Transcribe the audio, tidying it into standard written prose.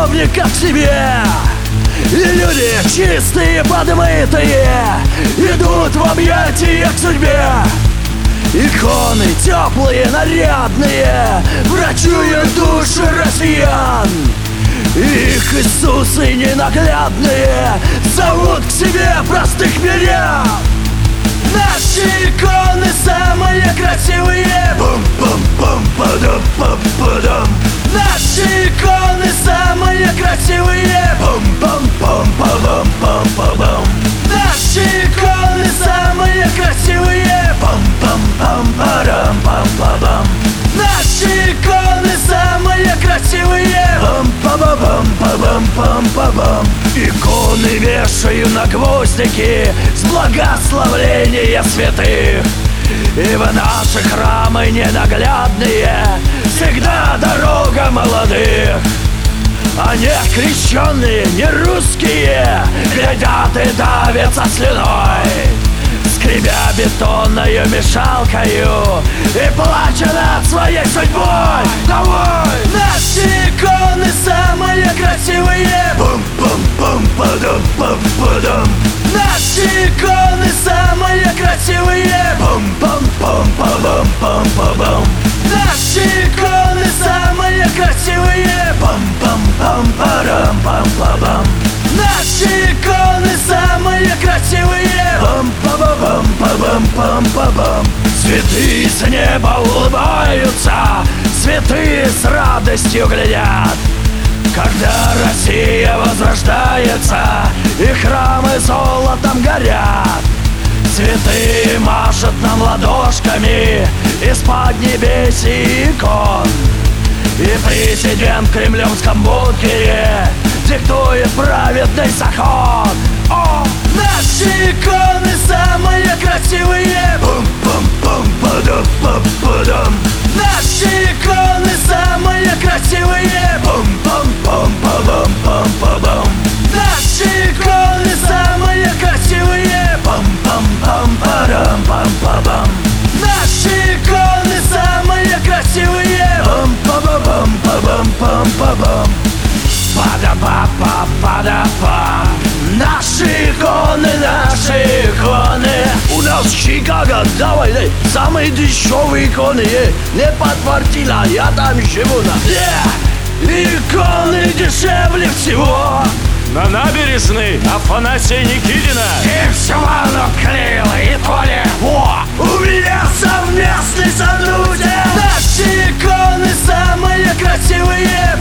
любовника к себе. И люди чистые, подмытые идут в объятия к судьбе. Иконы теплые, нарядные врачуют души россиян. Их Иисусы ненаглядные зовут к себе простых мирян. Наши иконы самые красивые. Бум-бум-бум-падам-падам. Наши иконы самые красивые. Бум-бум-бум-падам-падам. Наши иконы самые красивые. Бум-бум-бум-падам-падам. Наши иконы самые красивые. Бум-бум-бум-падам-падам. Иконы вешаю на гвоздики с благословления святых. И в наши храмы ненаглядные всегда дорога молодых. А не крещенные, не русские глядят и давятся слюной, скребя бетонною мешалкою и плача над своей судьбой. Давай! Наши иконы самые красивые. Бум-бум-бум-падам-падам. Наши иконы самые красивые. Бум-бум-бум-падам-падам. Наши иконы самые красивые. Бум-бум-бум-падам-падам. Наши иконы самые красивые. Бум-бум-бум-падам-падам. Святые с неба улыбаются, святые с радостью глядят, когда Россия возрождается и храмы золотом горят. Святые машут нам ладошками из-под небесий икон. И президент в кремлевском бункере диктует праведный закон. О! Наши иконы самые красивые. Бум-бум-бум-падам-падам. Наши иконы самые красивые. Бум-бум-бум-падам-падам. Наши иконы самые красивые. Бум-бум-бум-падам-падам. Наши иконы самые красивые. Бум-бум-бум-падам-падам. Пада-па-па-пада-па. Наши иконы, наши иконы. У нас в Чикаго до войны самые дешевые иконы. Не подфартило, я там живу на... Иконы дешевле всего на набережной Афанасия Никитина. И все равно клеило и поле. О, у меня совместный сотрудник. Наши иконы самые красивые.